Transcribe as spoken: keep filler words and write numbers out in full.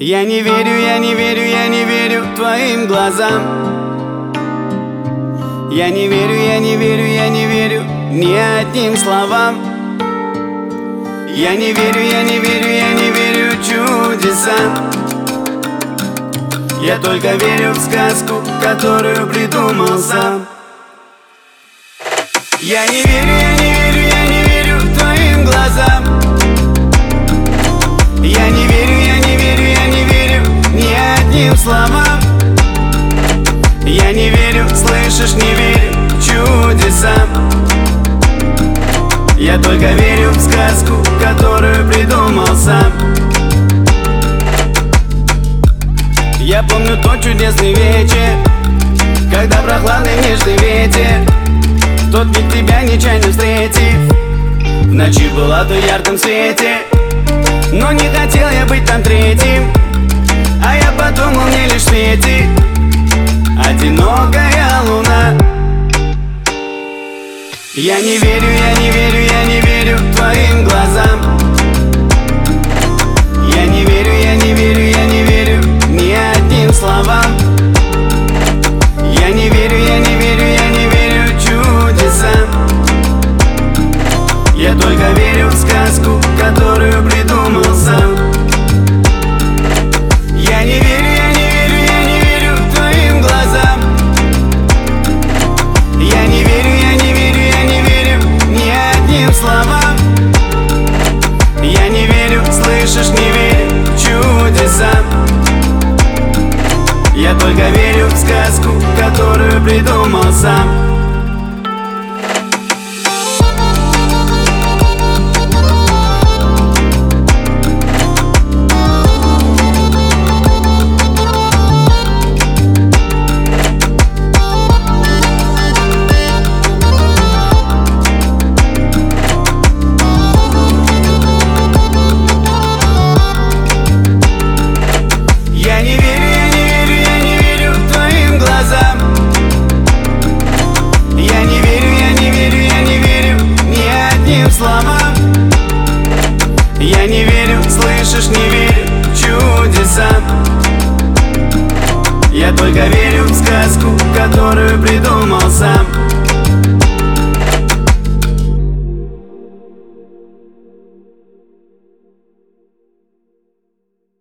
Я не верю, я не верю, я не верю твоим глазам. Я не верю, я не верю, я не верю ни одним словам. Я не верю, я не верю, я не верю чудесам. Я только верю в сказку, которую придумал сам. Я не верю, я не верю, я не верю твоим глазам. Я не верю, я не верю, я не верю ни одним словам. Я не верю, слышишь, не верю чудесам. Я только верю в сказку, которую придумал сам. Я помню тот чудесный вечер, когда прохладный нежный ветер, тот ведь тебя нечаянно встретив, в ночи была в ярком свете. Но не хотел я быть там третьим, а я подумал, мне лишь светит одинокая луна. Я не верю, я не верю, я не верю твоим глазам. Я не верю, я не верю, я не верю ни одним словам. Я не верю, я не верю, я не верю чудесам. Я только верю в сказку, которую придумал сам. Я не верю, я не верю, я не верю твоим глазам. Я не верю, я не верю, я не верю ни одним словам. Я не верю, слышишь, не верю чудесам. Я только верю в сказку, которую придумал сам. Я не верю, я не верю, я не верю твоим глазам. Я не верю, я не верю, я не верю ни одним словам. Я не верю, слышишь, не верю чудесам. Я только верю в сказку, которую придумал сам.